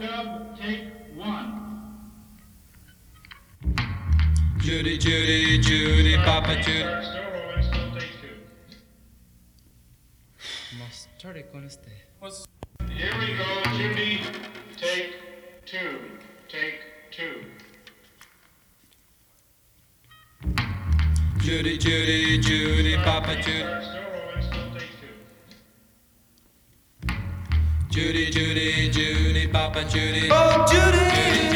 overdub, take one. Judy, Judy, Judy, Papa Judy. Still rolling, still take two. Mostarde con este. Here we go, Judy, take two. Take two. Judy, Judy, Judy, Papa Judy. Still rolling, still take two. Judy, Judy, Judy, Papa Judy. Oh, Judy! Judy,